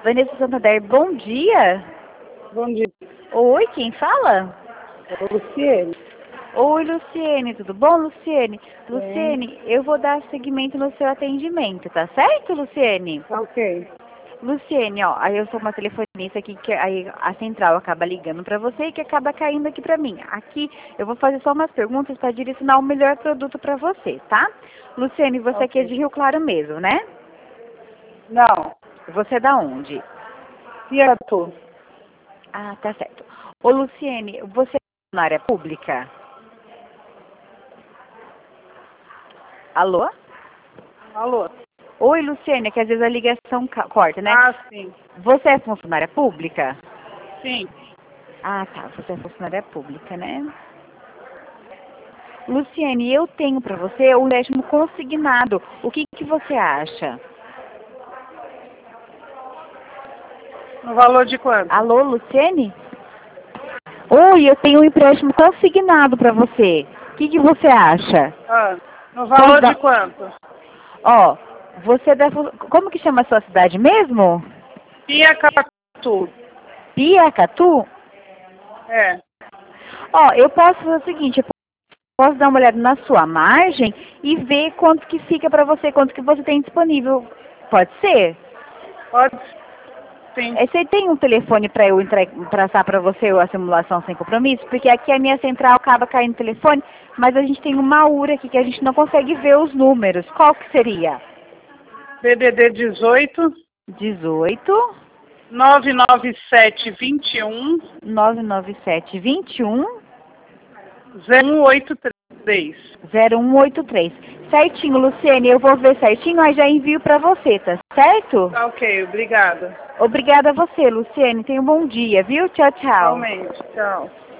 Vanessa Santander, bom dia. Bom dia, Oi, quem fala? é o Luciene. Oi, Luciene, tudo bom, Luciene? Luciene, eu vou dar seguimento no seu atendimento, tá certo, Luciene? Tá ok. Luciene, ó, aí eu sou uma telefonista aqui, que aí a central acaba ligando pra você e que acaba caindo aqui pra mim. Aqui eu vou fazer só umas perguntas pra direcionar o melhor produto pra você, tá? Luciene, você aqui é de Ok. Rio Claro mesmo, né? Não, Você é da onde? Piatu. Ah, tá certo. Ô, Luciene, você é na área pública? Alô? Alô? Oi, Luciene, que às vezes a ligação corta, né? Ah, sim. Você é funcionária pública? Sim. Ah, tá. Você é funcionária pública, né? Luciene, eu tenho pra você o empréstimo consignado. O que você acha? No valor de quanto? Alô, Luciene? Oi, eu tenho um empréstimo consignado pra você. O que você acha? Ah, no Posso valor de dar... quanto? Ó, você deve... Como que chama a sua cidade mesmo? Piacatu. Piacatu? É. Ó, eu posso fazer o seguinte, eu posso dar uma olhada na sua margem e ver quanto que fica pra você, quanto que você tem disponível. Pode ser? Pode sim. Você tem um telefone para eu traçar para você a simulação sem compromisso? Porque aqui a minha central acaba caindo o telefone, mas a gente tem uma URA aqui que a gente não consegue ver os números. Qual que seria? BBD 18 18 997 21 997 21 0183. 0183. Certinho, Luciene, eu vou ver certinho, aí já envio para você, tá certo? Tá ok, obrigada. Obrigada a você, Luciene. Tenha um bom dia, viu? Tchau, tchau. Igualmente. Tchau.